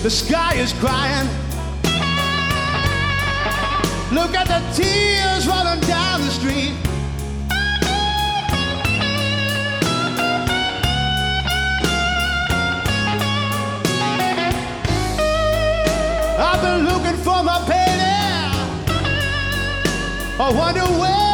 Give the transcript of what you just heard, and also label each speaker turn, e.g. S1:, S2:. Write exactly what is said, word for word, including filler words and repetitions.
S1: The sky is crying. Look at the tears rolling down the street. I've been looking for my baby. I wonder where